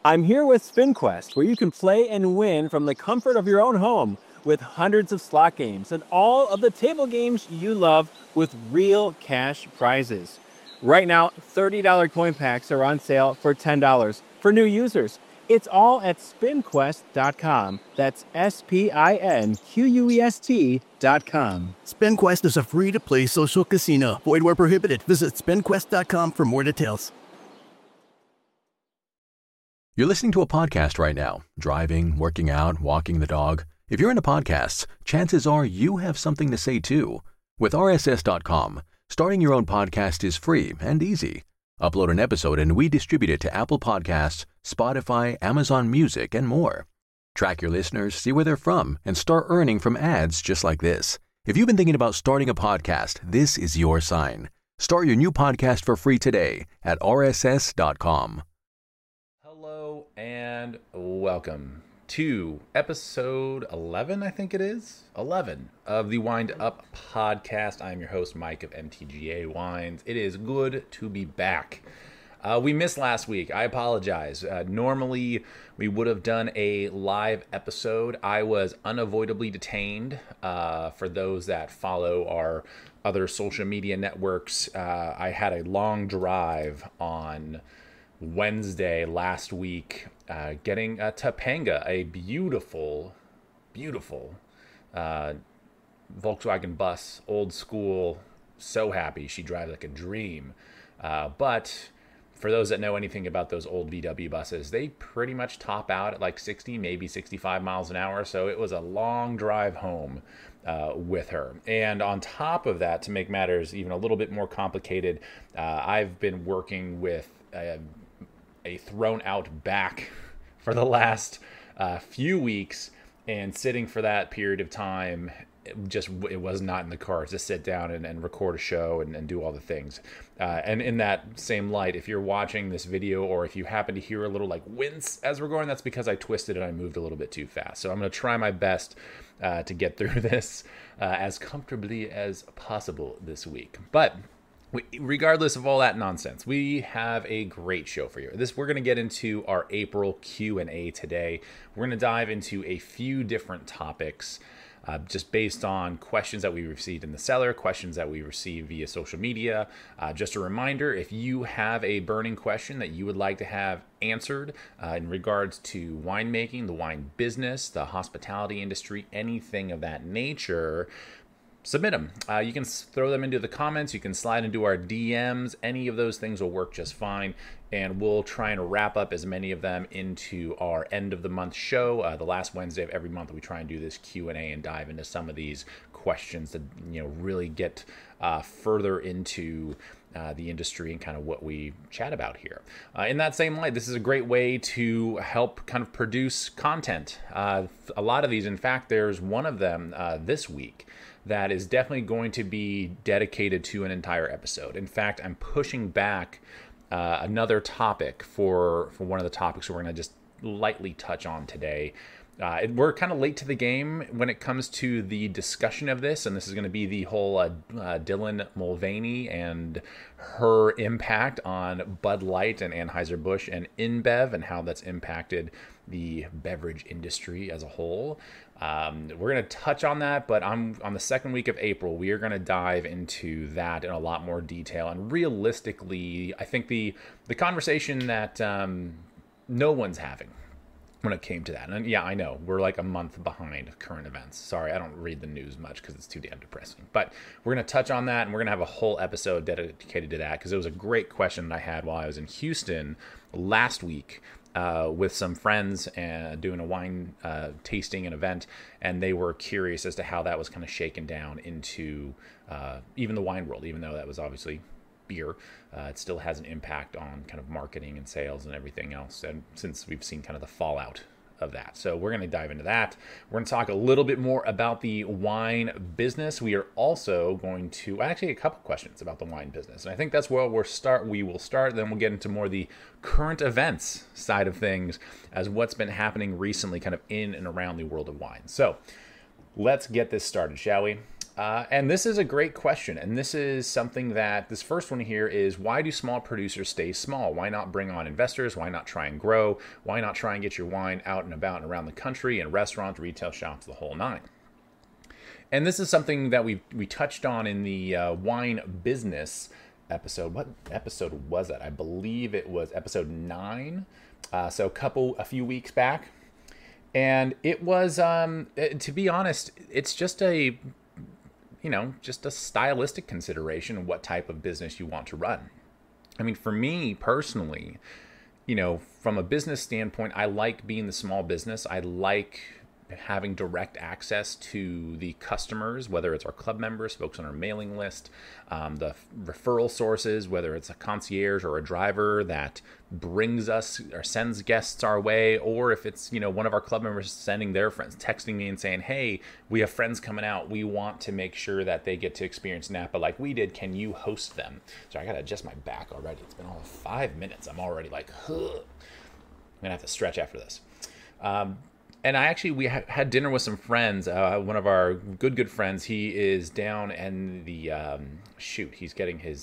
I'm here with SpinQuest, where you can play and win from the comfort of your own home with hundreds of slot games and all of the table games you love with real cash prizes. Right now, $30 coin packs are on sale for $10 for new users. It's all at spinquest.com. That's SPINQUEST.com. SpinQuest is a free-to-play social casino. Void where prohibited. Visit spinquest.com for more details. You're listening to a podcast right now, driving, working out, walking the dog. If you're into podcasts, chances are you have something to say too. With RSS.com, starting your own podcast is free and easy. Upload an episode and we distribute it to Apple Podcasts, Spotify, Amazon Music, and more. Track your listeners, see where they're from, and start earning from ads just like this. If you've been thinking about starting a podcast, this is your sign. Start your new podcast for free today at RSS.com. Hello and welcome to episode 11, I think it is, 11 of the Wind Up podcast. I'm your host, Mike of MTGA Wines. It is good to be back. We missed last week. I apologize. Normally, we would have done a live episode. I was unavoidably detained. For those that follow our other social media networks, I had a long drive on Wednesday last week, getting Topanga, a beautiful Volkswagen bus, old school. So happy. She drives like a dream. But for those that know anything about those old VW buses, they pretty much top out at like 60, maybe 65 miles an hour. So it was a long drive home with her. And on top of that, to make matters even a little bit more complicated, I've been working with a thrown out back for the last few weeks, and sitting for that period of time, it was not in the cards to sit down and record a show and do all the things. And in that same light, if you're watching this video or if you happen to hear a little like wince as we're going, that's because I twisted and I moved a little bit too fast. So I'm going to try my best to get through this as comfortably as possible this week. But regardless of all that nonsense, we have a great show for you. We're going to get into our April Q&A today. We're going to dive into a few different topics, just based on questions that we received in the cellar, questions that we received via social media. Just a reminder, if you have a burning question that you would like to have answered in regards to winemaking, the wine business, the hospitality industry, anything of that nature, submit them. You can throw them into the comments. You can slide into our DMs. Any of those things will work just fine. And we'll try and wrap up as many of them into our end of the month show. The last Wednesday of every month, we try and do this Q&A and dive into some of these questions to really get further into the industry and kind of what we chat about here. In that same light, this is a great way to help kind of produce content. A lot of these, in fact, there's one of them this week that is definitely going to be dedicated to an entire episode. In fact, I'm pushing back another topic for one of the topics we're going to just lightly touch on today. We're kind of late to the game when it comes to the discussion of this, and this is going to be the whole Dylan Mulvaney and her impact on Bud Light and Anheuser-Busch and InBev and how that's impacted the beverage industry as a whole. We're going to touch on that, but on the second week of April, we are going to dive into that in a lot more detail. And realistically, I think the conversation that no one's having when it came to that. And yeah, I know we're like a month behind current events. Sorry, I don't read the news much because it's too damn depressing. But we're going to touch on that, and we're going to have a whole episode dedicated to that because it was a great question that I had while I was in Houston last week with some friends and doing a wine tasting and event, and they were curious as to how that was kind of shaken down into even the wine world, even though that was obviously beer. It still has an impact on kind of marketing and sales and everything else, and since we've seen kind of the fallout of that. So we're going to dive into that. We're going to talk a little bit more about the wine business. We are also going to actually a couple questions about the wine business, and I think that's where we will start. Then we'll get into more the current events side of things as what's been happening recently kind of in and around the world of wine. So let's get this started, shall we? And this is a great question. And this is something that this first one here is, why do small producers stay small? Why not bring on investors? Why not try and grow? Why not try and get your wine out and about and around the country in restaurants, retail shops, the whole nine? And this is something that we touched on in the wine business episode. What episode was that? I believe it was episode 9. So a few weeks back. And it was, to be honest, it's just a stylistic consideration of what type of business you want to run. I mean, for me personally, from a business standpoint, I like being the small business. I like having direct access to the customers, whether it's our club members, folks on our mailing list, the referral sources, whether it's a concierge or a driver that brings us or sends guests our way, or if it's, one of our club members sending their friends, texting me and saying, hey, we have friends coming out. We want to make sure that they get to experience Napa like we did. Can you host them? So I got to adjust my back already. It's been all 5 minutes. I'm already like, I'm going to have to stretch after this. And we had dinner with some friends. One of our good friends, he is down in the he's getting his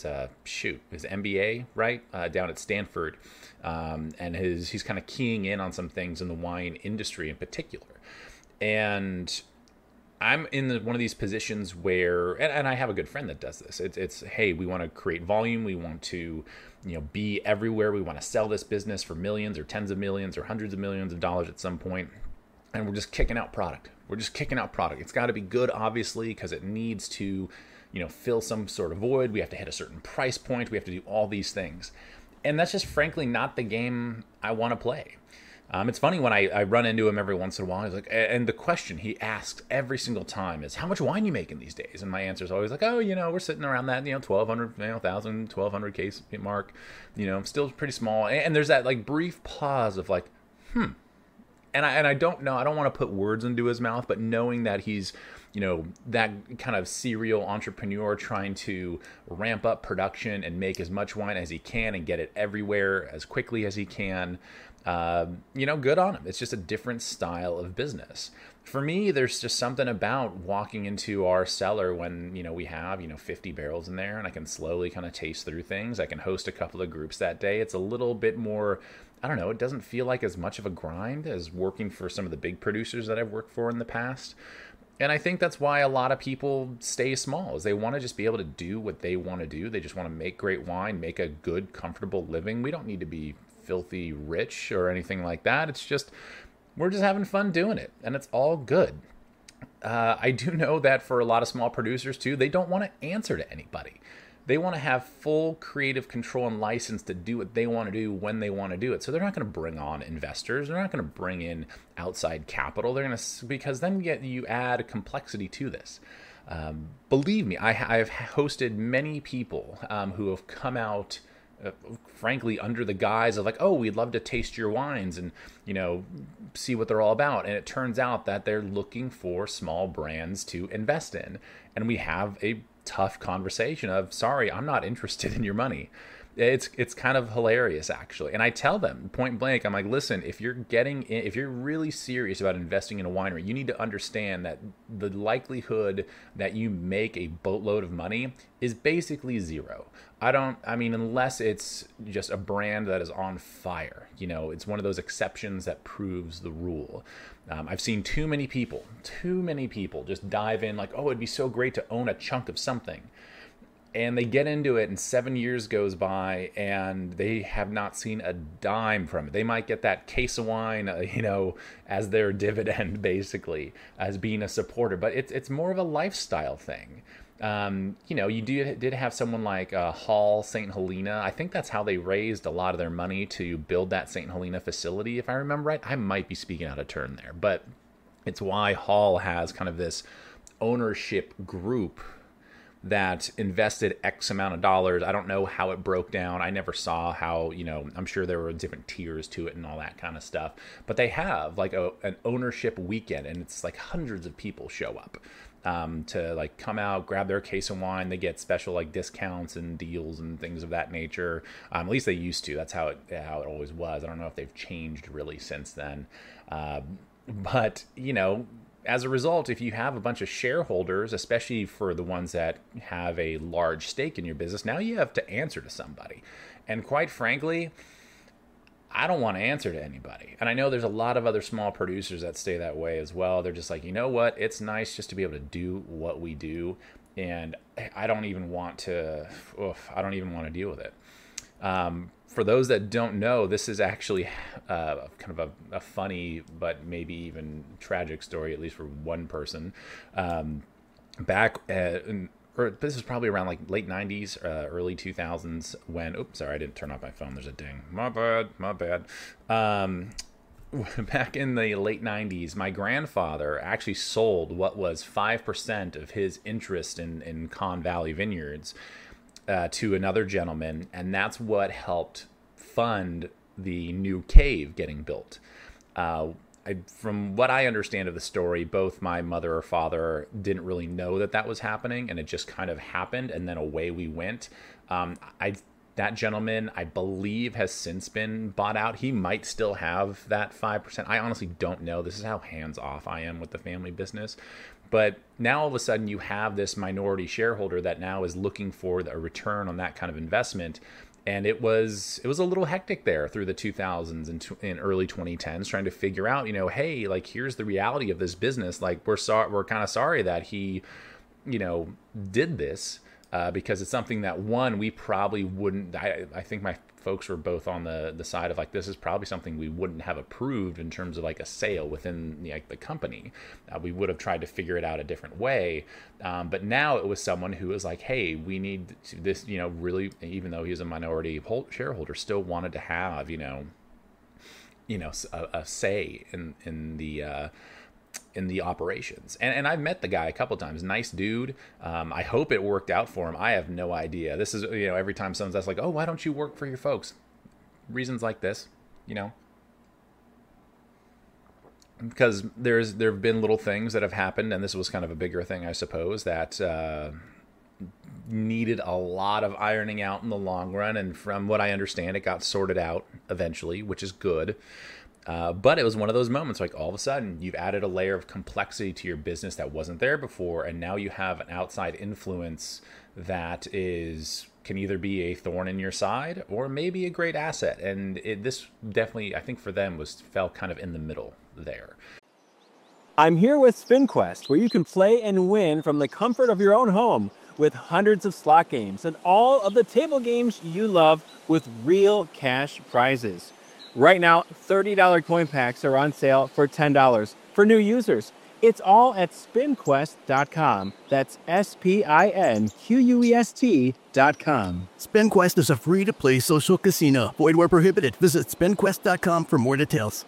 MBA, right, down at Stanford, and he's kind of keying in on some things in the wine industry in particular. And I'm in one of these positions where, and I have a good friend that does this. It's hey, we want to create volume. We want to, be everywhere. We want to sell this business for millions or tens of millions or hundreds of millions of dollars at some point. And we're just kicking out product. It's got to be good, obviously, because it needs to, fill some sort of void. We have to hit a certain price point. We have to do all these things. And that's just, frankly, not the game I want to play. It's funny when I run into him every once in a while. He's like, and the question he asks every single time is, how much wine are you making these days? And my answer is always like, oh, we're sitting around that, 1,200, 1,000, 1,200 case mark, still pretty small. And there's that like brief pause of like, And I don't know, I don't want to put words into his mouth, but knowing that he's, that kind of serial entrepreneur trying to ramp up production and make as much wine as he can and get it everywhere as quickly as he can, good on him. It's just a different style of business. For me, there's just something about walking into our cellar when, we have, 50 barrels in there and I can slowly kind of taste through things. I can host a couple of groups that day. It's a little bit more, I don't know, it doesn't feel like as much of a grind as working for some of the big producers that I've worked for in the past. And I think that's why a lot of people stay small, is they want to just be able to do what they want to do. They just want to make great wine, make a good, comfortable living. We don't need to be filthy rich or anything like that. It's just, we're just having fun doing it, and it's all good. I do know that for a lot of small producers too, they don't want to answer to anybody. They want to have full creative control and license to do what they want to do when they want to do it. So they're not going to bring on investors. They're not going to bring in outside capital. They're going to, because then you add complexity to this. Believe me, I've hosted many people who have come out, frankly, under the guise of like, oh, we'd love to taste your wines and, see what they're all about. And it turns out that they're looking for small brands to invest in. And we have a tough conversation of, sorry, I'm not interested in your money. It's kind of hilarious, actually. And I tell them point blank, I'm like, listen, if you're really serious about investing in a winery, you need to understand that the likelihood that you make a boatload of money is basically zero. Unless it's just a brand that is on fire. It's one of those exceptions that proves the rule. I've seen too many people just dive in like, oh, it'd be so great to own a chunk of something. And they get into it and 7 years goes by and they have not seen a dime from it. They might get that case of wine, as their dividend, basically, as being a supporter. But it's more of a lifestyle thing. You did have someone like Hall St. Helena. I think that's how they raised a lot of their money to build that St. Helena facility, if I remember right. I might be speaking out of turn there. But it's why Hall has kind of this ownership group that invested X amount of dollars. I don't know how it broke down. I never saw how, I'm sure there were different tiers to it and all that kind of stuff. But they have like an ownership weekend, and it's like hundreds of people show up to like come out, grab their case of wine. They get special like discounts and deals and things of that nature. At least they used to. That's how it always was. I don't know if they've changed really since then. But as a result, if you have a bunch of shareholders, especially for the ones that have a large stake in your business, now you have to answer to somebody. And quite frankly, I don't want to answer to anybody. And I know there's a lot of other small producers that stay that way as well. They're just like, you know what? It's nice just to be able to do what we do. And I don't even want to deal with it. For those that don't know, this is actually kind of a funny, but maybe even tragic story, at least for one person. This is probably around like late 90s, early 2000s when, oops, sorry, I didn't turn off my phone. There's a ding. My bad. Back in the late 90s, my grandfather actually sold what was 5% of his interest in Conn Valley Vineyards to another gentleman, and that's what helped fund the new cave getting built. From what I understand of the story, both my mother or father didn't really know that was happening, and it just kind of happened, and then away we went. That gentleman, I believe, has since been bought out. He might still have that 5%. I honestly don't know. This is how hands-off I am with the family business. But now all of a sudden you have this minority shareholder that now is looking for a return on that kind of investment. And it was a little hectic there through the 2000s and early 2010s, trying to figure out, hey, like, here's the reality of this business. Like, we're kind of sorry that he, did this. Because it's something that, one, we probably wouldn't, I think my folks were both on the side of like, this is probably something we wouldn't have approved in terms of like a sale within the company. We would have tried to figure it out a different way. But now it was someone who was like, hey, we need this, really, even though he's a minority shareholder, still wanted to have, a say in the operations. And I've met the guy a couple times. Nice dude. I hope it worked out for him. I have no idea. This is, every time someone's that's like, oh, why don't you work for your folks? Reasons like this, because there have been little things that have happened, and this was kind of a bigger thing, I suppose, that needed a lot of ironing out in the long run. And from what I understand, it got sorted out eventually, which is good. But it was one of those moments, like all of a sudden you've added a layer of complexity to your business that wasn't there before. And now you have an outside influence that can either be a thorn in your side or maybe a great asset. And this definitely, I think for them, fell kind of in the middle there. I'm here with SpinQuest, where you can play and win from the comfort of your own home with hundreds of slot games and all of the table games you love with real cash prizes. Right now, $30 coin packs are on sale for $10 for new users. It's all at SpinQuest.com. That's SpinQuest.com. SpinQuest is a free-to-play social casino. Void where prohibited. Visit SpinQuest.com for more details.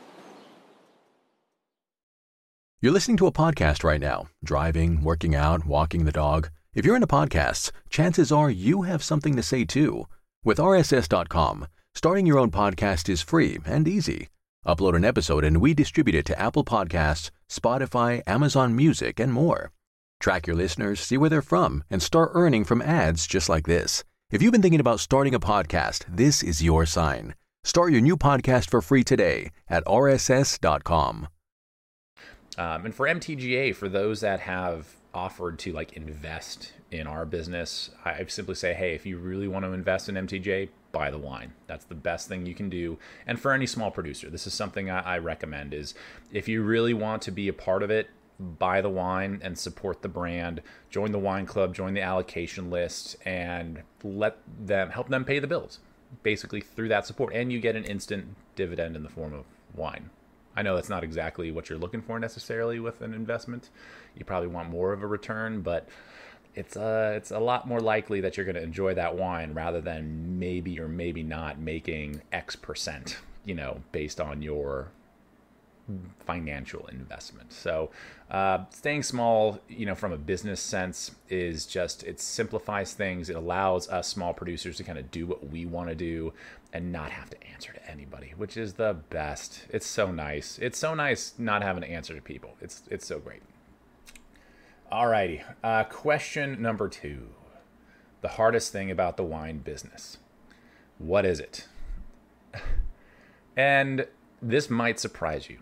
You're listening to a podcast right now, driving, working out, walking the dog. If you're into podcasts, chances are you have something to say too. With RSS.com, starting your own podcast is free and easy. Upload an episode and we distribute it to Apple Podcasts, Spotify, Amazon Music, and more. Track your listeners, see where they're from, and start earning from ads just like this. If you've been thinking about starting a podcast, this is your sign. Start your new podcast for free today at RSS.com. And for MTGA, for those that have offered to invest in our business, I simply say, hey, if you really want to invest in MTGA, buy the wine. That's the best thing you can do. And for any small producer, this is something I recommend, is if you really want to be a part of it, buy the wine and support the brand, join the wine club, join the allocation list, and help them pay the bills, basically through that support. And you get an instant dividend in the form of wine. I know that's not exactly what you're looking for necessarily with an investment. You probably want more of a return, but it's a lot more likely that you're going to enjoy that wine rather than maybe or maybe not making X percent, based on your financial investment. So staying small, from a business sense is it simplifies things. It allows us small producers to kind of do what we want to do and not have to answer to anybody, which is the best. It's so nice. It's so nice not having to answer to people. It's so great. Alrighty. Question number 2. The hardest thing about the wine business. What is it? And this might surprise you.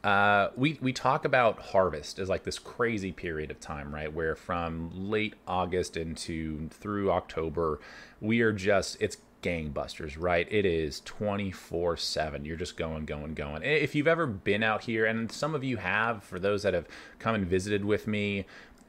We talk about harvest as like this crazy period of time, right? Where from late August through October, it's gangbusters, right? It is 24/7. You're just going. If you've ever been out here, and some of you have, for those that have come and visited with me,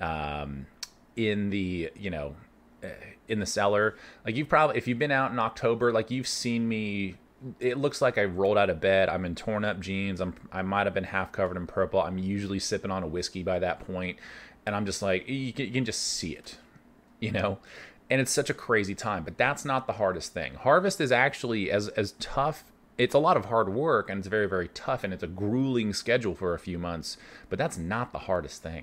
in the, in the cellar, like if you've been out in October, like you've seen me. It looks like I rolled out of bed. I'm in torn up jeans. I might have been half covered in purple. I'm usually sipping on a whiskey by that point, and I'm just like, you can just see it, And it's such a crazy time. But that's not the hardest thing. Harvest is actually as tough. It's a lot of hard work, and it's very, very tough, and it's a grueling schedule for a few months. But that's not the hardest thing.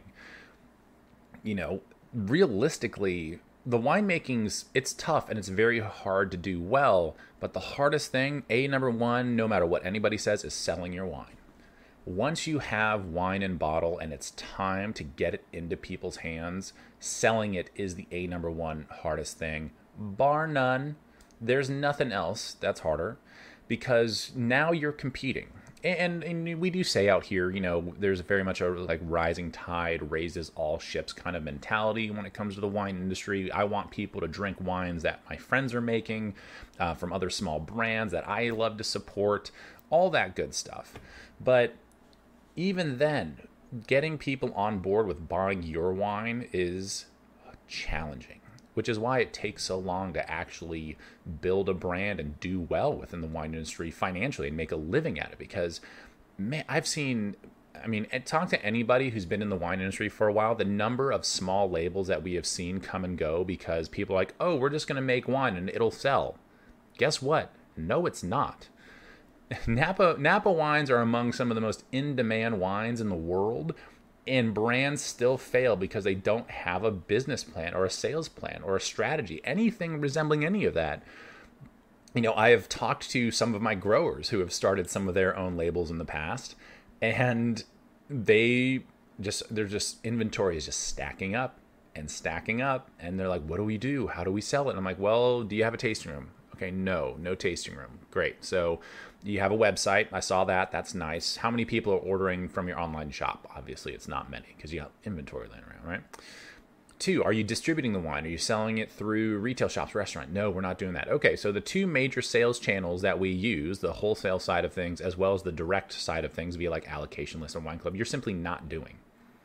Realistically, the winemaking's, it's tough and it's very hard to do well, but the hardest thing, number one, no matter what anybody says, is selling your wine. Once you have wine in bottle and it's time to get it into people's hands, selling it is the number one hardest thing, bar none. There's nothing else that's harder, because now you're competing. And we do say out here, there's very much a like rising tide raises all ships kind of mentality when it comes to the wine industry. I want people to drink wines that my friends are making from other small brands that I love to support, all that good stuff. But even then, getting people on board with buying your wine is challenging, which is why it takes so long to actually build a brand and do well within the wine industry financially and make a living at it. Because, man, talk to anybody who's been in the wine industry for a while, the number of small labels that we have seen come and go because people are like, oh, we're just going to make wine and it'll sell. Guess what? No, it's not. Napa wines are among some of the most in-demand wines in the world, and brands still fail because they don't have a business plan or a sales plan or a strategy, anything resembling any of that. I have talked to some of my growers who have started some of their own labels in the past, and their inventory is just stacking up, and they're like, what do we do? How do we sell it? And I'm like, well, do you have a tasting room? Okay, no tasting room. Great. So you have a website. I saw that. That's nice. How many people are ordering from your online shop? Obviously, it's not many because you have inventory laying around, right? 2, are you distributing the wine? Are you selling it through retail shops, restaurant? No, we're not doing that. Okay, so the 2 major sales channels that we use, the wholesale side of things as well as the direct side of things via like allocation list or wine club, you're simply not doing.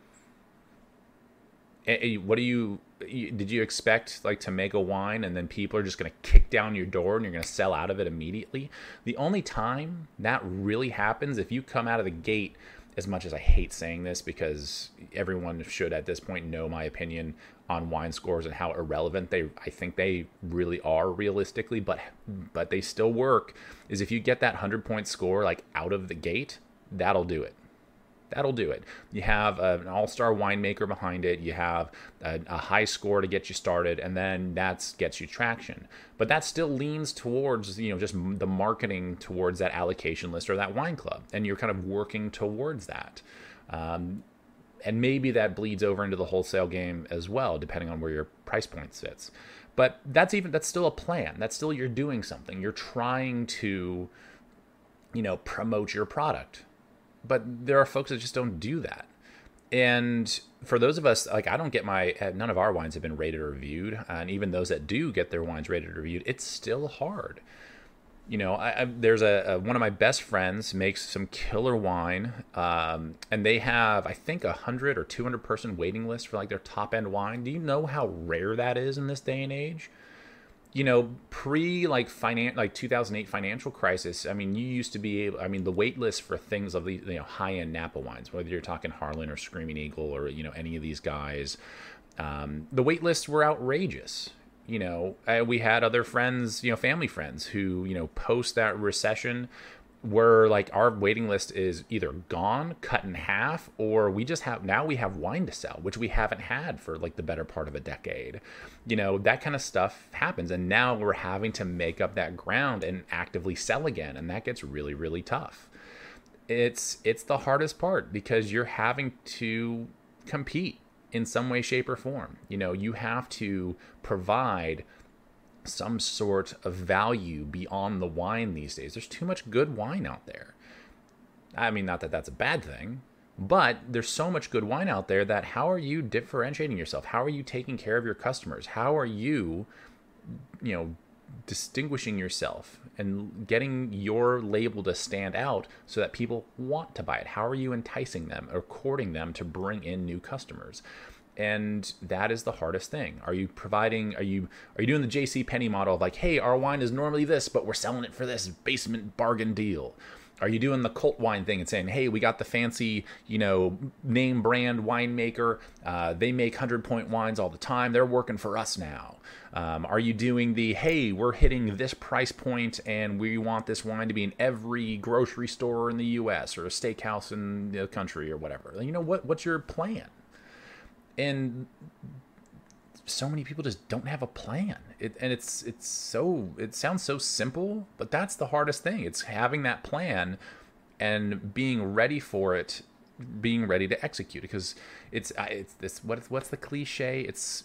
Did you expect like to make a wine and then people are just going to kick down your door and you're going to sell out of it immediately? The only time that really happens, if you come out of the gate, as much as I hate saying this because everyone should at this point know my opinion on wine scores and how irrelevant I think they really are realistically, but they still work, is if you get that 100-point score like out of the gate, that'll do it. That'll do it. You have an all-star winemaker behind it. You have a high score to get you started, and then that gets you traction. But that still leans towards, just the marketing towards that allocation list or that wine club, and you're kind of working towards that. And maybe that bleeds over into the wholesale game as well, depending on where your price point sits. But that's still a plan. That's still you're doing something. You're trying to, promote your product. But there are folks that just don't do that. And for those of us, like none of our wines have been rated or reviewed. And even those that do get their wines rated or reviewed, it's still hard. There's one of my best friends makes some killer wine. And they have, I think, 100 or 200 person waiting list for like their top end wine. Do you know how rare that is in this day and age? Pre 2008 financial crisis, you used to be able, the wait list for things of the, high end Napa wines, whether you're talking Harlan or Screaming Eagle or, any of these guys, the wait lists were outrageous. We had other friends, family friends who, post that recession were like, our waiting list is either gone, cut in half, or we have wine to sell, which we haven't had for like the better part of a decade. That kind of stuff happens. And now we're having to make up that ground and actively sell again. And that gets really, really tough. It's the hardest part because you're having to compete in some way, shape, or form. You have to provide some sort of value beyond the wine these days. There's too much good wine out there. I mean, not that that's a bad thing, but there's so much good wine out there that how are you differentiating yourself? How are you taking care of your customers? How are you, distinguishing yourself and getting your label to stand out so that people want to buy it? How are you enticing them or courting them to bring in new customers? And that is the hardest thing. Are you doing the JC Penney model of like, hey, our wine is normally this, but we're selling it for this basement bargain deal? Are you doing the cult wine thing and saying, hey, we got the fancy, name brand winemaker. They make 100-point wines all the time. They're working for us now. Are you doing the, hey, we're hitting this price point and we want this wine to be in every grocery store in the U.S. or a steakhouse in the country or whatever? What's your plan? And so many people just don't have a plan. It sounds so simple, but that's the hardest thing. It's having that plan and being ready for it, being ready to execute. Because it's this, what's the cliche? It's,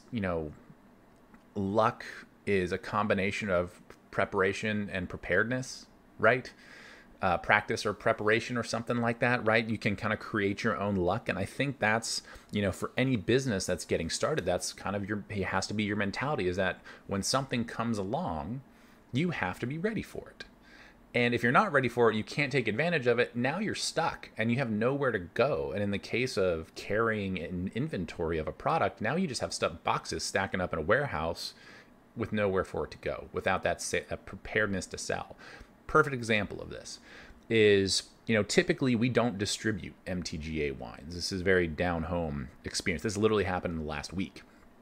luck is a combination of preparation and preparedness, right? Practice or preparation or something like that, right? You can kind of create your own luck. And I think that's, for any business that's getting started, that's kind of it has to be your mentality, is that when something comes along, you have to be ready for it. And if you're not ready for it, you can't take advantage of it. Now you're stuck and you have nowhere to go. And in the case of carrying an inventory of a product, now you just have boxes stacking up in a warehouse with nowhere for it to go, without that preparedness to sell. Perfect example of this is, typically we don't distribute MTGA wines. This is a very down-home experience. This literally happened in the last week.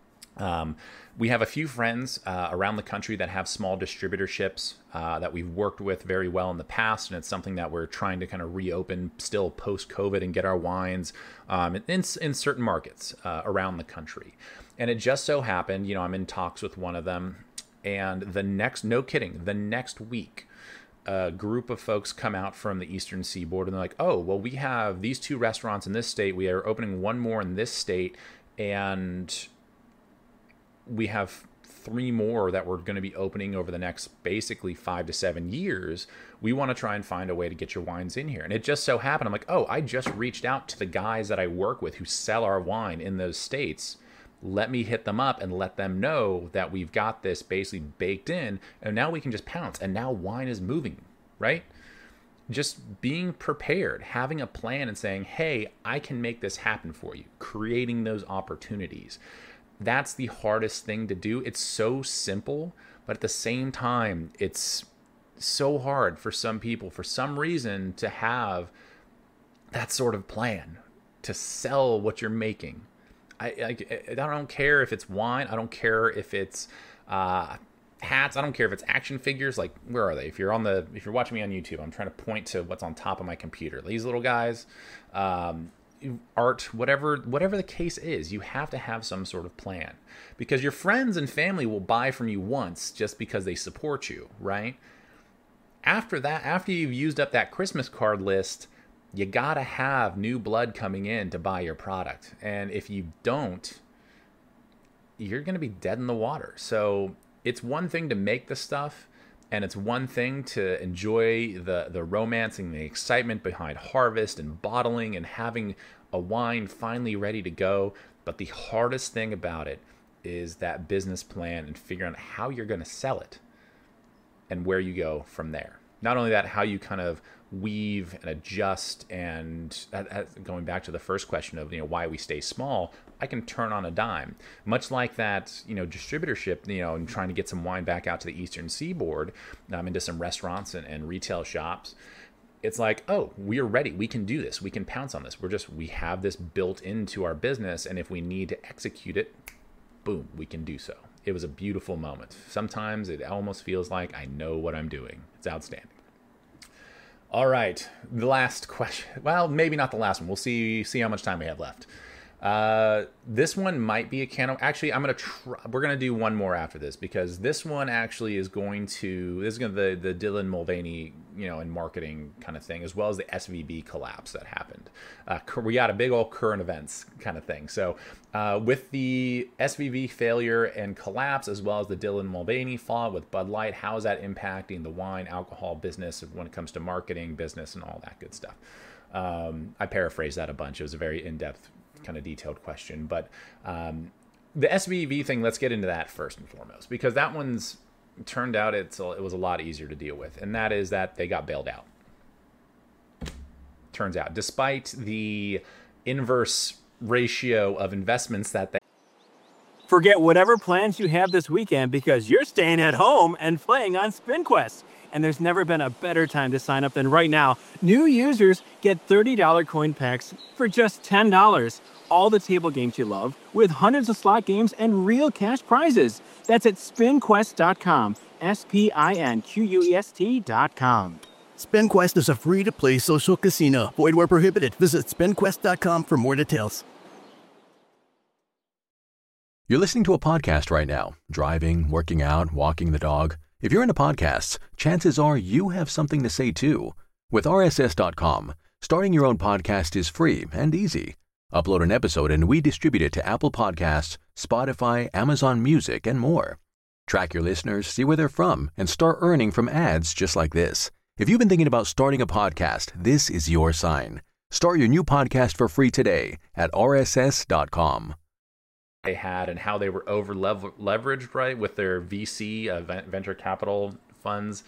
We have a few friends around the country that have small distributorships that we've worked with very well in the past, and it's something that we're trying to kind of reopen still post-COVID and get our wines in certain markets around the country. And it just so happened, I'm in talks with one of them, and the next week, a group of folks come out from the Eastern Seaboard and they're like, oh, well, we have these 2 restaurants in this state. We are opening one more in this state. And we have 3 more that we're going to be opening over the next basically 5 to 7 years. We want to try and find a way to get your wines in here. And it just so happened, I'm like, oh, I just reached out to the guys that I work with who sell our wine in those states. Let me hit them up and let them know that we've got this basically baked in, and now we can just pounce, and now wine is moving, right? Just being prepared, having a plan and saying, hey, I can make this happen for you, creating those opportunities. That's the hardest thing to do. It's so simple, but at the same time, it's so hard for some people, for some reason, to have that sort of plan to sell what you're making. I don't care if it's wine. I don't care if it's hats. I don't care if it's action figures. Like, where are they? If you're watching me on YouTube, I'm trying to point to what's on top of my computer. These little guys, art, whatever the case is, you have to have some sort of plan, because your friends and family will buy from you once just because they support you, right? After that, after you've used up that Christmas card list, you gotta have new blood coming in to buy your product. And if you don't, you're gonna be dead in the water. So it's one thing to make the stuff, and it's one thing to enjoy the romance and the excitement behind harvest and bottling and having a wine finally ready to go. But the hardest thing about it is that business plan and figuring out how you're gonna sell it and where you go from there. Not only that, how you kind of weave and adjust, and going back to the first question of why we stay small, I can turn on a dime, much like that distributorship, and trying to get some wine back out to the Eastern Seaboard, into some restaurants and retail shops. It's like, oh, we're ready, we can do this, we can pounce on this, we have this built into our business, and if we need to execute it, boom, we can do so. It was a beautiful moment. Sometimes it almost feels like I know what I'm doing. It's outstanding. All right, the last question. Well, maybe not the last one. We'll see how much time we have left. This one might be a can. Actually, we're gonna do one more after this, because this one actually is going to. This is gonna the Dylan Mulvaney, and marketing kind of thing, as well as the SVB collapse that happened. We got a big old current events kind of thing. So, with the SVB failure and collapse, as well as the Dylan Mulvaney fallout with Bud Light, how is that impacting the wine alcohol business when it comes to marketing, business, and all that good stuff? I paraphrased that a bunch. It was a very in-depth, kind of detailed question. But the SVB thing, let's get into that first and foremost, because that one's turned out it was a lot easier to deal with. And that is that they got bailed out. Turns out, despite the inverse ratio of investments that they Forget whatever plans you have this weekend because you're staying at home and playing on SpinQuest. And there's never been a better time to sign up than right now. New users get $30 coin packs for just $10. All the table games you love with hundreds of slot games and real cash prizes. That's at spinquest.com. SPINQUEST.com. SpinQuest is a free-to-play social casino. Void where prohibited. Visit spinquest.com for more details. You're listening to a podcast right now, driving, working out, walking the dog. If you're into podcasts, chances are you have something to say too. With RSS.com, starting your own podcast is free and easy. Upload an episode and we distribute it to Apple Podcasts, Spotify, Amazon Music, and more. Track your listeners, see where they're from, and start earning from ads just like this. If you've been thinking about starting a podcast, this is your sign. Start your new podcast for free today at RSS.com. They had and how they were over leveraged, right, with their VC venture capital funds.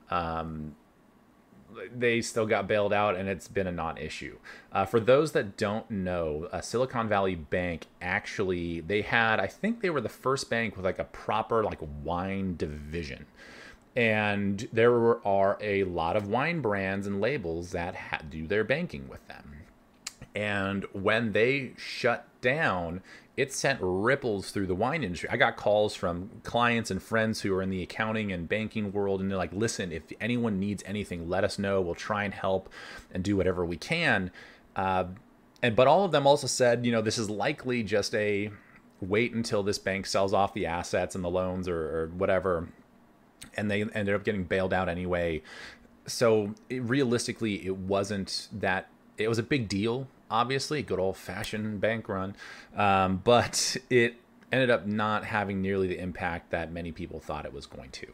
They still got bailed out, and it's been a non-issue. For those that don't know, Silicon Valley Bank actually, I think they were the first bank with like a proper like wine division. And there are a lot of wine brands and labels that do their banking with them. And when they shut down, it sent ripples through the wine industry. I got calls from clients and friends who are in the accounting and banking world, and they're like, listen, if anyone needs anything, let us know. We'll try and help and do whatever we can. But all of them also said, this is likely just a wait until this bank sells off the assets and the loans or whatever. And they ended up getting bailed out anyway. So realistically, it wasn't that, it was a big deal. Obviously, good old-fashioned bank run, but it ended up not having nearly the impact that many people thought it was going to.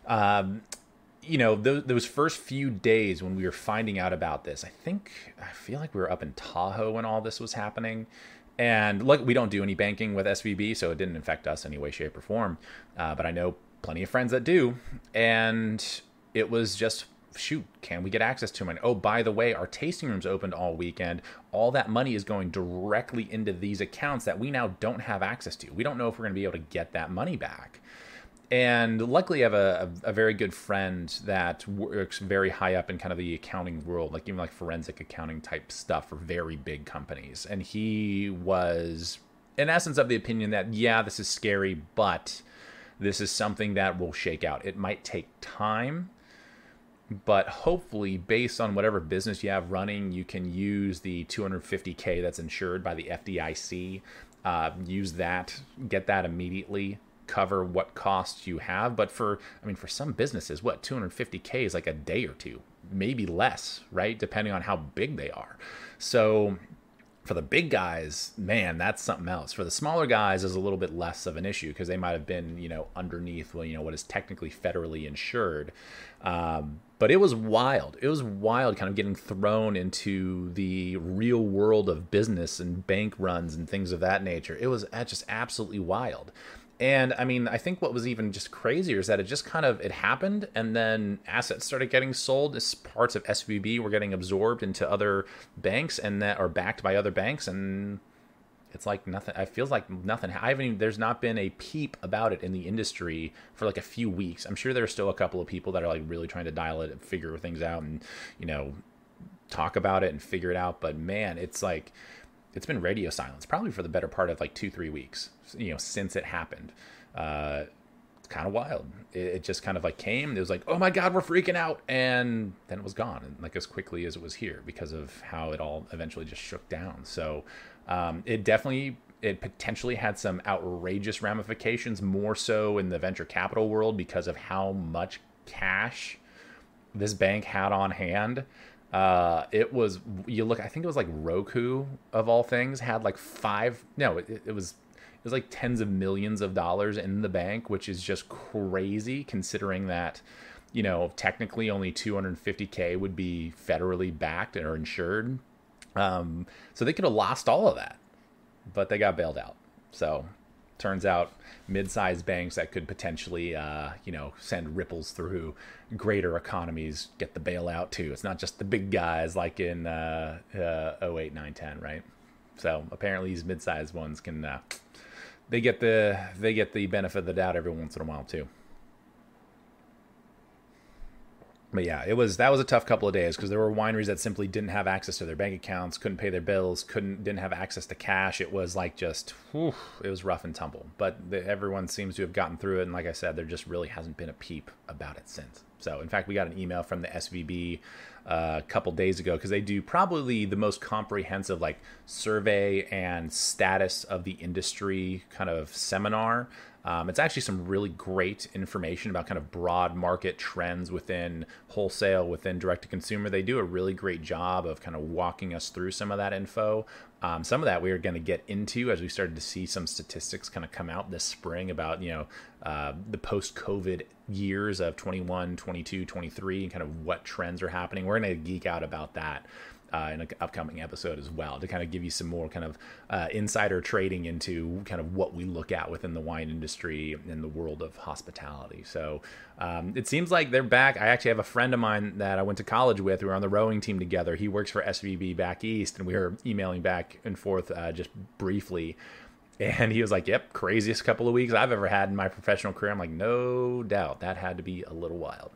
Those first few days when we were finding out about this, I feel like we were up in Tahoe when all this was happening. And look, we don't do any banking with SVB, so it didn't affect us in any way, shape, or form. But I know plenty of friends that do, and it was just, shoot, can we get access to them? And oh, by the way, our tasting rooms opened all weekend. All that money is going directly into these accounts that we now don't have access to. We don't know if we're going to be able to get that money back. And luckily, I have a very good friend that works very high up in kind of the accounting world, like even like forensic accounting type stuff for very big companies. And he was, in essence, of the opinion that, yeah, this is scary, but this is something that will shake out. It might take time, but hopefully, based on whatever business you have running, you can use the $250K that's insured by the FDIC. Use that, get that immediately, cover what costs you have. But for some businesses, what, $250K is like a day or two, maybe less, right? Depending on how big they are. So for the big guys, man, that's something else. For the smaller guys, is a little bit less of an issue because they might have been, underneath, what is technically federally insured. But it was wild. It was wild kind of getting thrown into the real world of business and bank runs and things of that nature. It was just absolutely wild. And I think what was even just crazier is that it happened, and then assets started getting sold as parts of SVB were getting absorbed into other banks and that are backed by other banks. And it's like nothing. It feels like nothing. There's not been a peep about it in the industry for like a few weeks. I'm sure there's still a couple of people that are like really trying to dial it and figure things out and, talk about it and figure it out. But man, it's like, it's been radio silence probably for the better part of like 2-3 weeks, since it happened. It's kind of wild. It just kind of like came. It was like, oh my God, we're freaking out. And then it was gone, and like as quickly as it was here because of how it all eventually just shook down. So it potentially had some outrageous ramifications, more so in the venture capital world because of how much cash this bank had on hand. I think it was like Roku of all things had like it was like tens of millions of dollars in the bank, which is just crazy considering that technically only 250K would be federally backed or insured. So they could have lost all of that, but they got bailed out. So turns out mid-sized banks that could potentially, send ripples through greater economies get the bailout too. It's not just the big guys like in 08, 9, 10, right? So apparently these mid-sized ones can, they get the benefit of the doubt every once in a while too. But yeah, that was a tough couple of days because there were wineries that simply didn't have access to their bank accounts, couldn't pay their bills, didn't have access to cash. It was like it was rough and tumble. But everyone seems to have gotten through it, and like I said, there just really hasn't been a peep about it since. So in fact, we got an email from the SVB a couple days ago because they do probably the most comprehensive survey and status of the industry kind of seminar. It's actually some really great information about kind of broad market trends within wholesale, within direct-to-consumer. They do a really great job of kind of walking us through some of that info. Some of that we are going to get into as we started to see some statistics kind of come out this spring about, the post-COVID years of 21, 22, 23, and kind of what trends are happening. We're going to geek out about that in an upcoming episode as well to kind of give you some more kind of insider trading into kind of what we look at within the wine industry and the world of hospitality. So it seems like they're back. I actually have a friend of mine that I went to college with. We were on the rowing team together. He works for SVB back east, and we were emailing back and forth just briefly. And he was like, yep, craziest couple of weeks I've ever had in my professional career. I'm like, no doubt. That had to be a little wild.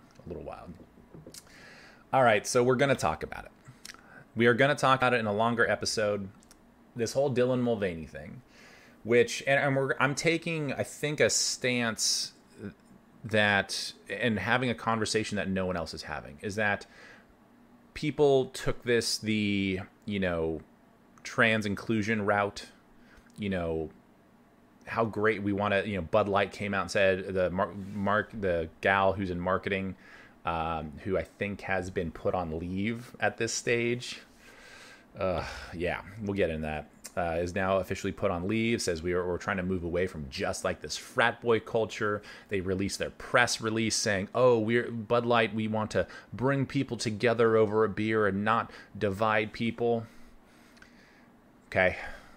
All right, so we're going to talk about it. We are going to talk about it in a longer episode, this whole Dylan Mulvaney thing, I'm taking, I think, a stance that, and having a conversation that no one else is having, is that people took this, the, trans inclusion route, how great we want to, Bud Light came out and said the gal who's in marketing, who I think has been put on leave at this stage. Yeah, we'll get into that. Is now officially put on leave, says we're trying to move away from just like this frat boy culture. They released their press release saying, we're Bud Light, we want to bring people together over a beer and not divide people. Okay.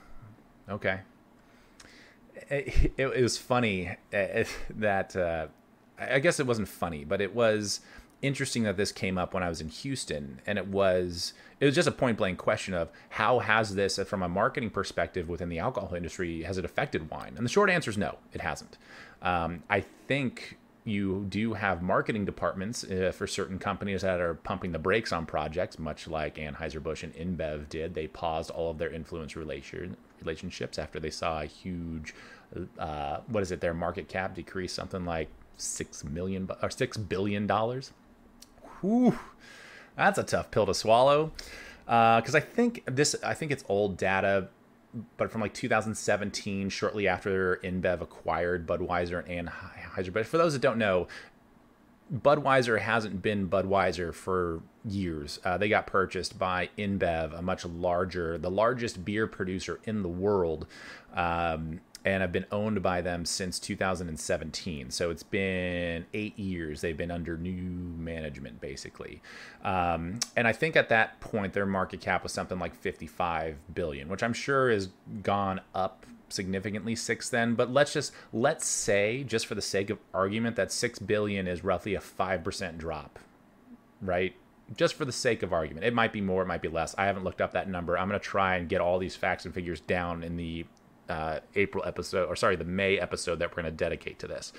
It was funny that I guess it wasn't funny, but it was interesting that this came up when I was in Houston, and it was just a point blank question of how has this, from a marketing perspective within the alcohol industry, has it affected wine? And the short answer is no, it hasn't. I think you do have marketing departments for certain companies that are pumping the brakes on projects, much like Anheuser-Busch and InBev did. They paused all of their influence relationships after they saw a huge, their market cap decrease something like $6 billion. Whew, that's a tough pill to swallow. Because I think it's old data, but from 2017, shortly after InBev acquired Budweiser and Anheuser. But for those that don't know, Budweiser hasn't been Budweiser for years. They got purchased by InBev, the largest beer producer in the world, and have been owned by them since 2017. So it's been 8 years they've been under new management, basically. And I think at that point, their market cap was something like $55 billion, which I'm sure has gone up significantly since then. But let's say, just for the sake of argument, that $6 billion is roughly a 5% drop, right? Just for the sake of argument. It might be more, it might be less. I haven't looked up that number. I'm going to try and get all these facts and figures down in the the May episode that we're going to dedicate to this.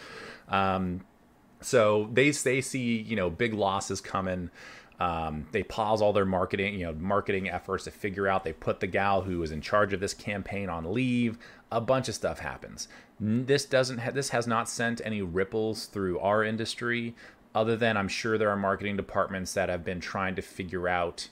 So they see, big losses coming. They pause all their marketing efforts to figure out. They put the gal who was in charge of this campaign on leave. A bunch of stuff happens. This has not sent any ripples through our industry, other than I'm sure there are marketing departments that have been trying to figure out,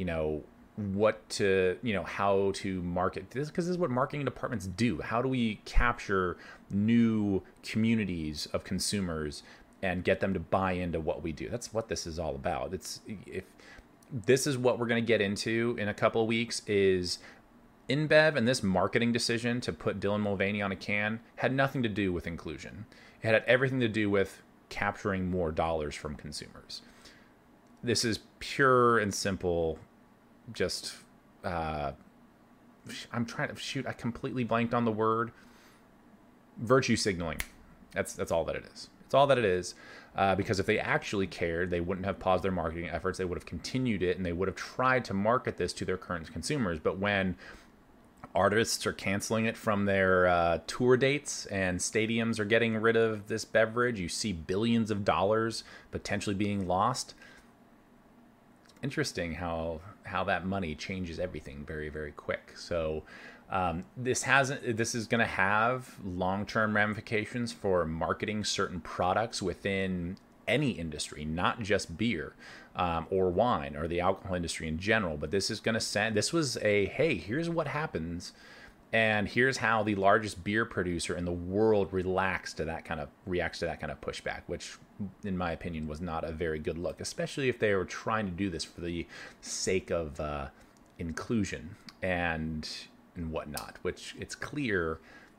how to market this, because this is what marketing departments do. How do we capture new communities of consumers and get them to buy into what we do? That's what this is all about. If this is what we're going to get into in a couple of weeks, is InBev and this marketing decision to put Dylan Mulvaney on a can had nothing to do with inclusion. It had everything to do with capturing more dollars from consumers. This is pure and simple, just, I'm trying to shoot, I completely blanked on the word. Virtue signaling. That's all that it is. It's all that it is. Because if they actually cared, they wouldn't have paused their marketing efforts. They would have continued it, and they would have tried to market this to their current consumers. But when artists are canceling it from their tour dates and stadiums are getting rid of this beverage, you see billions of dollars potentially being lost. Interesting how that money changes everything very, very quick. So this is going to have long-term ramifications for marketing certain products within any industry, not just beer or wine or the alcohol industry in general. But this is going to send. This was a, hey, here's what happens, and here's how the largest beer producer in the world reacts to that kind of pushback, which, in my opinion, was not a very good look, especially if they were trying to do this for the sake of inclusion and whatnot, which it's clear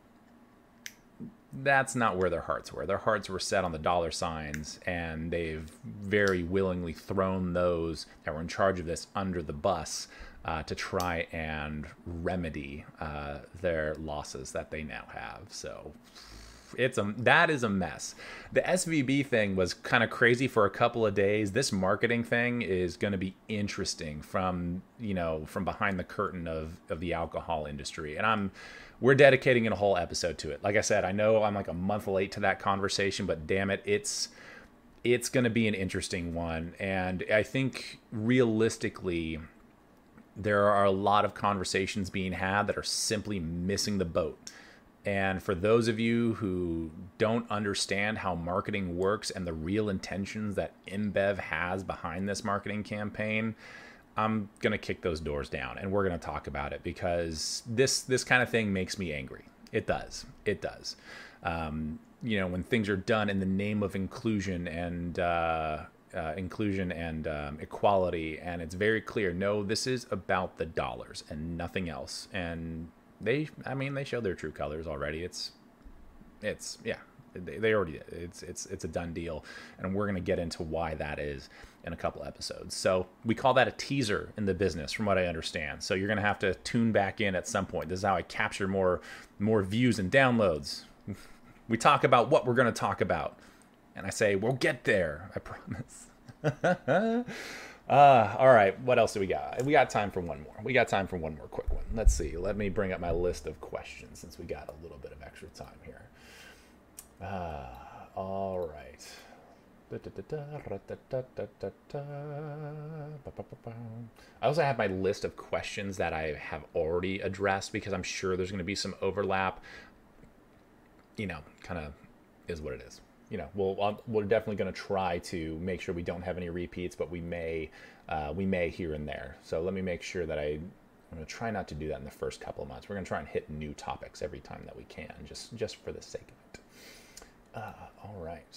that's not where their hearts were. Their hearts were set on the dollar signs, and they've very willingly thrown those that were in charge of this under the bus to try and remedy their losses that they now have. So that is a mess. The SVB thing was kind of crazy for a couple of days. This marketing thing is going to be interesting from behind the curtain of the alcohol industry. And we're dedicating a whole episode to it. Like I said, I know I'm like a month late to that conversation, but damn it, it's going to be an interesting one. And I think realistically, there are a lot of conversations being had that are simply missing the boat. And for those of you who don't understand how marketing works and the real intentions that InBev has behind this marketing campaign, I'm going to kick those doors down, and we're going to talk about it, because this kind of thing makes me angry. It does. It does. When things are done in the name of inclusion and equality, and it's very clear, no, this is about the dollars and nothing else. And they show their true colors already. They already did. It's a done deal, and we're going to get into why that is in a couple episodes. So we call that a teaser in the business, from what I understand. So you're going to have to tune back in at some point. This is how I capture more views and downloads. We talk about what we're going to talk about, and I say we'll get there. I promise. All right. What else do we got? We got time for one more. We got time for one more quick one. Let's see. Let me bring up my list of questions, since we got a little bit of extra time here. All right. I also have my list of questions that I have already addressed, because I'm sure there's going to be some overlap. Kind of is what it is. We're definitely going to try to make sure we don't have any repeats, but we may here and there. So let me make sure that I'm going to try not to do that in the first couple of months. We're going to try and hit new topics every time that we can, just for the sake of it. All right.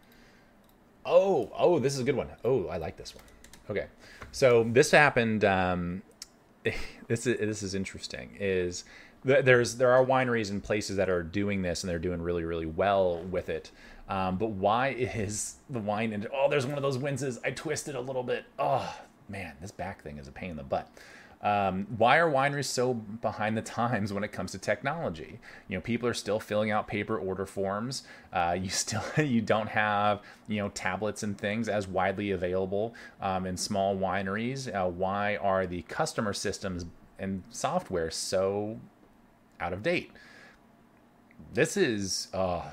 Oh, this is a good one. Oh, I like this one. Okay. So this happened. This is interesting. There are wineries and places that are doing this, and they're doing really, really well with it. But why is the wine? There's one of those winces. I twisted a little bit. Oh man, this back thing is a pain in the butt. Why are wineries so behind the times when it comes to technology? People are still filling out paper order forms. You don't have, tablets and things as widely available in small wineries. Why are the customer systems and software so out of date? I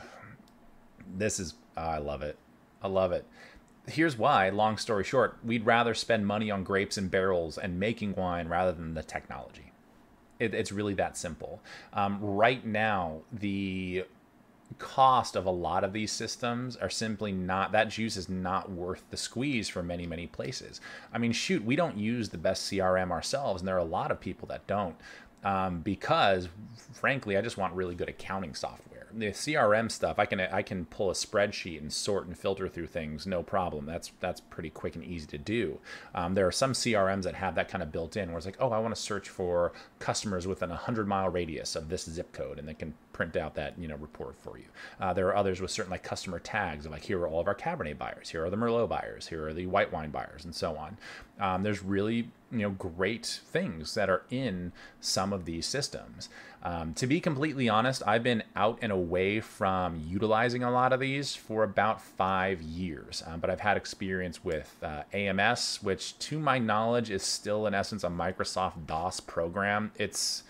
love it. I love it. Here's why, long story short, we'd rather spend money on grapes and barrels and making wine rather than the technology. It's really that simple. Right now, the cost of a lot of these systems are simply not, that juice is not worth the squeeze for many, many places. I mean, shoot, we don't use the best CRM ourselves, and there are a lot of people that don't, because, frankly, I just want really good accounting software. The CRM stuff, I can pull a spreadsheet and sort and filter through things, no problem. That's pretty quick and easy to do. There are some CRMs that have that kind of built in, where it's like, oh, I want to search for customers within a 100-mile radius of this zip code, and they can print out that report for you. There are others with certain like customer tags of like, here are all of our Cabernet buyers, here are the Merlot buyers, here are the white wine buyers, and so on. There's really great things that are in some of these systems. To be completely honest, I've been out and away from utilizing a lot of these for about 5 years, but I've had experience with AMS, which to my knowledge is still in essence a Microsoft DOS program. It's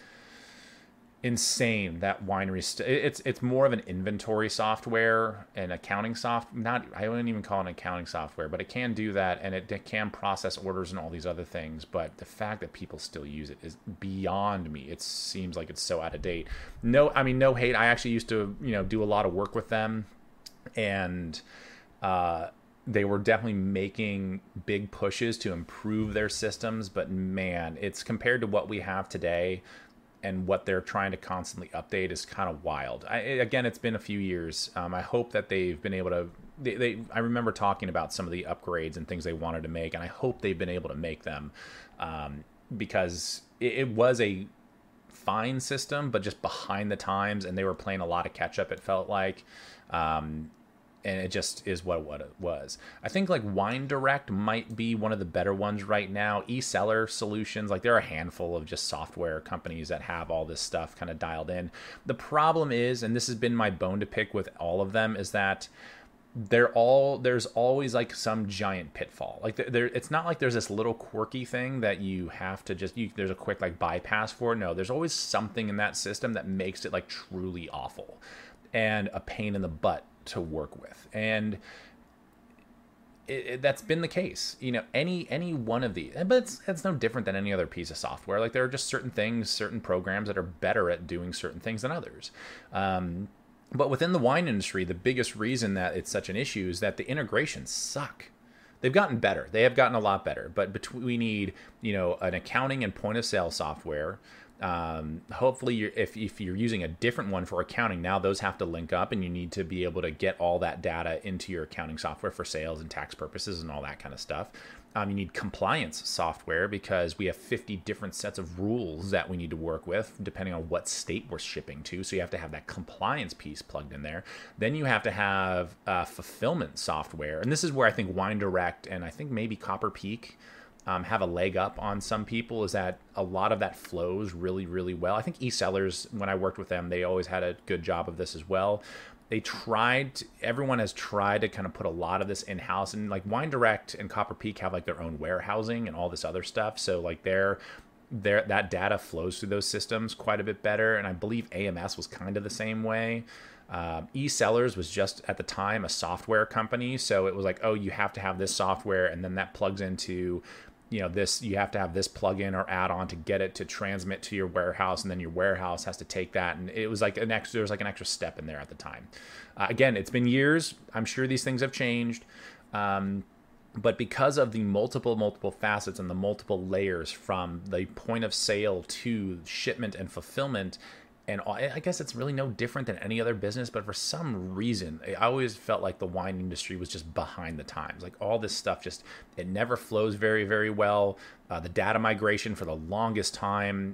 insane that winery it's more of an inventory software and accounting I wouldn't even call it an accounting software, but it can do that, and it can process orders and all these other things. But the fact that people still use it is beyond me. It seems like it's so out of date. No hate. I actually used to do a lot of work with them, and they were definitely making big pushes to improve their systems, but man, it's compared to what we have today and what they're trying to constantly update is kind of wild. Again, it's been a few years. I hope that they've been able to. I remember talking about some of the upgrades and things they wanted to make, and I hope they've been able to make them, because it was a fine system, but just behind the times, and they were playing a lot of catch up. It felt like. And it just is what it was. I think like Wine Direct might be one of the better ones right now. eSeller Solutions, like there are a handful of just software companies that have all this stuff kind of dialed in. The problem is, and this has been my bone to pick with all of them, is that there's always like some giant pitfall. Like it's not like there's this little quirky thing that you have to there's a quick like bypass for. No, there's always something in that system that makes it like truly awful and a pain in the butt to work with. And that's been the case, any one of these, but it's no different than any other piece of software. Like there are just certain programs that are better at doing certain things than others. But within the wine industry, the biggest reason that it's such an issue is that the integrations suck. They've gotten better. They have gotten a lot better, but we need, an accounting and point of sale software. Hopefully if you're using a different one for accounting, now those have to link up, and you need to be able to get all that data into your accounting software for sales and tax purposes and all that kind of stuff. You need compliance software because we have 50 different sets of rules that we need to work with depending on what state we're shipping to. So you have to have that compliance piece plugged in there. Then you have to have fulfillment software. And this is where I think Wine Direct and I think maybe Copper Peak have a leg up on some people, is that a lot of that flows really, really well. I think eSellers, when I worked with them, they always had a good job of this as well. Everyone has tried to kind of put a lot of this in-house, and like Wine Direct and Copper Peak have like their own warehousing and all this other stuff. So like that data flows through those systems quite a bit better. And I believe AMS was kind of the same way. eSellers was just at the time a software company. So it was like, oh, you have to have this software, and then that plugs into this, you have to have this plugin or add-on to get it to transmit to your warehouse, and then your warehouse has to take that. And it was like there was like an extra step in there at the time. Again, it's been years. I'm sure these things have changed. But because of the multiple facets and the multiple layers from the point of sale to shipment and fulfillment, and I guess it's really no different than any other business, but for some reason, I always felt like the wine industry was just behind the times. Like all this stuff it never flows very, very well. The data migration for the longest time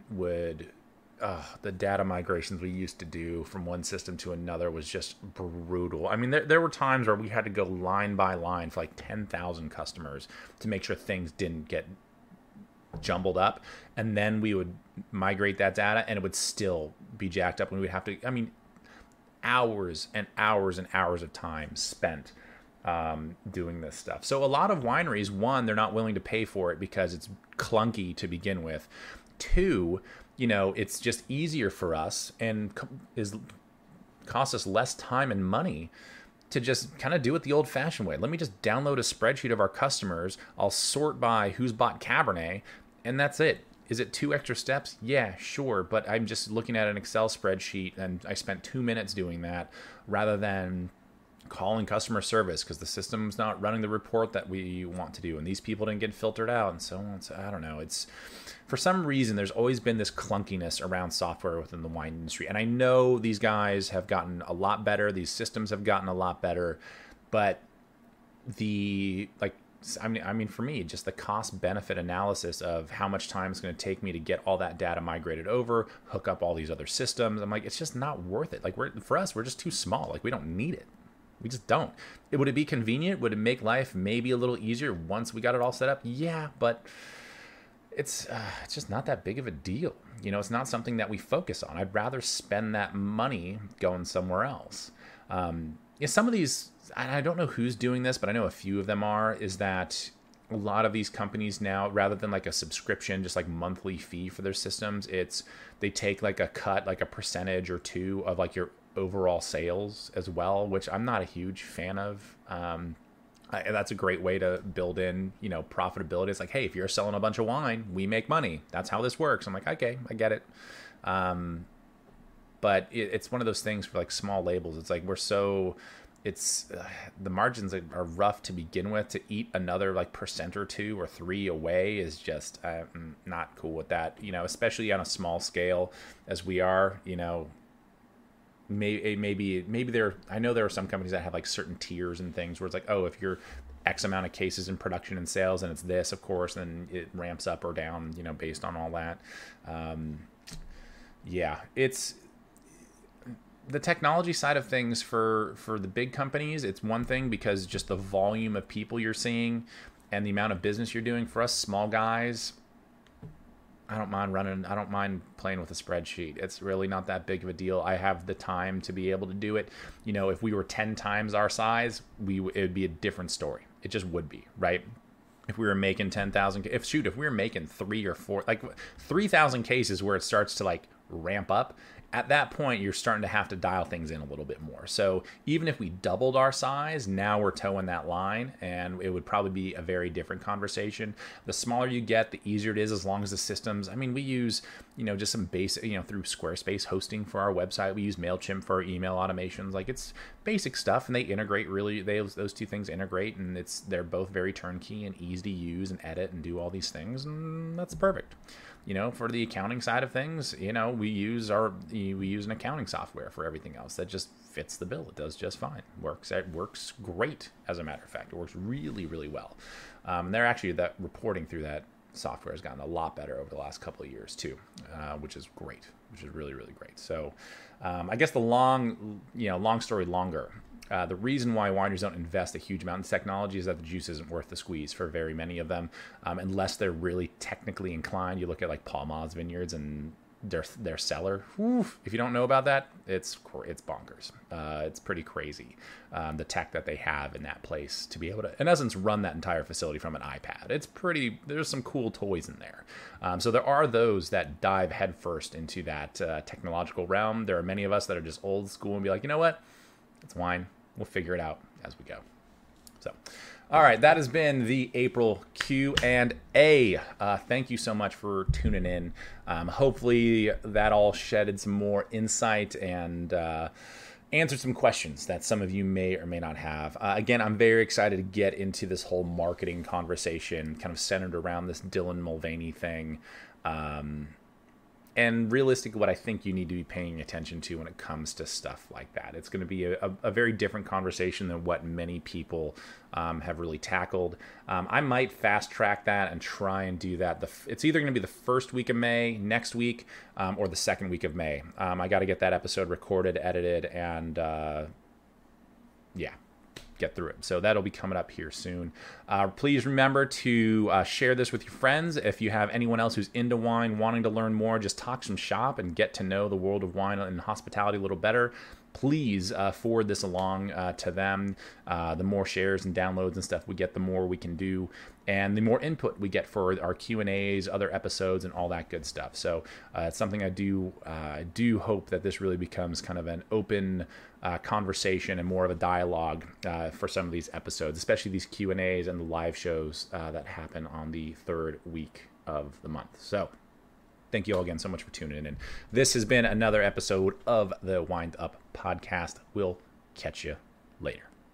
the data migrations we used to do from one system to another was just brutal. I mean, there were times where we had to go line by line for like 10,000 customers to make sure things didn't get jumbled up, and then we would migrate that data and it would still be jacked up, and we would have to, hours and hours and hours of time spent doing this stuff. So a lot of wineries, one, they're not willing to pay for it because it's clunky to begin with. Two, it's just easier for us and costs us less time and money to just kind of do it the old-fashioned way. Let me just download a spreadsheet of our customers. I'll sort by who's bought Cabernet, and that's it. Is it 2 extra steps? Yeah, sure, but I'm just looking at an Excel spreadsheet, and I spent 2 minutes doing that rather than calling customer service because the system's not running the report that we want to do, and these people didn't get filtered out, and so on. So I don't know. It's, for some reason, there's always been this clunkiness around software within the wine industry. And I know these guys have gotten a lot better. These systems have gotten a lot better, but I mean, for me, just the cost benefit analysis of how much time it's going to take me to get all that data migrated over, hook up all these other systems. I'm like, it's just not worth it. Like, for us, we're just too small. Like, we don't need it. We just don't. Would it be convenient? Would it make life maybe a little easier once we got it all set up? Yeah, but it's just not that big of a deal. You know, it's not something that we focus on. I'd rather spend that money going somewhere else. Some of these, I don't know who's doing this, but I know a few of them are, is that a lot of these companies now, rather than like a subscription, just like monthly fee for their systems, they take like a cut, like a percentage or two of like your overall sales as well, which I'm not a huge fan of. That's a great way to build in, profitability. It's like, hey, if you're selling a bunch of wine, we make money. That's how this works. I'm like, okay, I get it. But it's one of those things for like small labels. It's like the margins are rough to begin with. To eat another like % or 2 or 3 away is just not cool with that. Especially on a small scale as we are. Maybe I know there are some companies that have like certain tiers and things where it's like, oh, if you're X amount of cases in production and sales and it's this, of course, then it ramps up or down, based on all that. It's the technology side of things for the big companies. It's one thing because just the volume of people you're seeing and the amount of business you're doing. For us small guys, I don't mind playing with a spreadsheet. It's really not that big of a deal. I have the time to be able to do it. If we were 10 times our size, it would be a different story. It just would be, right? If we were making 10,000, if we were making 3 or 4, like 3,000 cases where it starts to like ramp up, at that point, you're starting to have to dial things in a little bit more. So even if we doubled our size, now we're towing that line, and it would probably be a very different conversation. The smaller you get, the easier it is, as long as the systems, we use, just some basic, through Squarespace hosting for our website. We use MailChimp for our email automations. Like, it's basic stuff, and they integrate really, those two things integrate, and they're both very turnkey and easy to use and edit and do all these things, and that's perfect. For the accounting side of things, we use an accounting software for everything else that just fits the bill. It does just fine. It works great, as a matter of fact. It works really, really well. They're actually, that reporting through that software has gotten a lot better over the last couple of years too, which is great, which is really, really great. So I guess the long story longer. The reason why wineries don't invest a huge amount in technology is that the juice isn't worth the squeeze for very many of them, unless they're really technically inclined. You look at like Paul Maz Vineyards and their cellar. If you don't know about that, it's bonkers. It's pretty crazy, the tech that they have in that place to be able to, in essence, run that entire facility from an iPad. There's some cool toys in there. So there are those that dive headfirst into that technological realm. There are many of us that are just old school and be like, you know what? It's wine. We'll figure it out as we go. So, all right, that has been the April Q&A. Thank you so much for tuning in. Hopefully that all shedded some more insight and answered some questions that some of you may or may not have. Again, I'm very excited to get into this whole marketing conversation, kind of centered around this Dylan Mulvaney thing. And realistically, what I think you need to be paying attention to when it comes to stuff like that. It's going to be a very different conversation than what many people have really tackled. I might fast track that and try and do that. It's either going to be the first week of May, next week, or the second week of May. I got to get that episode recorded, edited, and get through it. So that'll be coming up here soon. Please remember to share this with your friends. If you have anyone else who's into wine, wanting to learn more, just talk some shop and get to know the world of wine and hospitality a little better, please forward this along to them. The more shares and downloads and stuff we get, the more we can do, and the more input we get for our Q&As, other episodes, and all that good stuff. So it's something I do hope that this really becomes kind of an open conversation and more of a dialogue for some of these episodes, especially these Q&As and the live shows that happen on the third week of the month. So thank you all again so much for tuning in. This has been another episode of the Wind Up Podcast. We'll catch you later.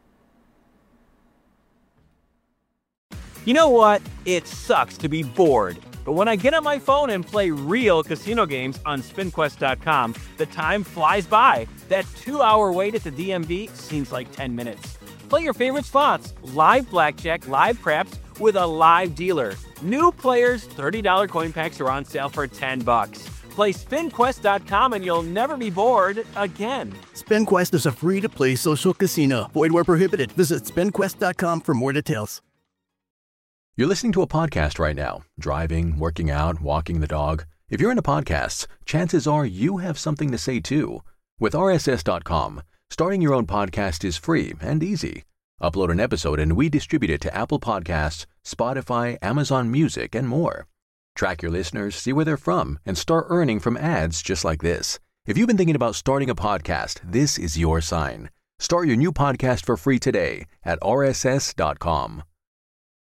You know what? It sucks to be bored. But when I get on my phone and play real casino games on SpinQuest.com, the time flies by. That 2-hour wait at the DMV seems like 10 minutes. Play your favorite slots, live blackjack, live craps, with a live dealer. New players, $30 coin packs are on sale for $10. Play SpinQuest.com and you'll never be bored again. SpinQuest is a free-to-play social casino. Void where prohibited. Visit SpinQuest.com for more details. You're listening to a podcast right now, driving, working out, walking the dog. If you're into podcasts, chances are you have something to say too. With RSS.com, starting your own podcast is free and easy. Upload an episode and we distribute it to Apple Podcasts, Spotify, Amazon Music, and more. Track your listeners, see where they're from, and start earning from ads just like this. If you've been thinking about starting a podcast, this is your sign. Start your new podcast for free today at RSS.com.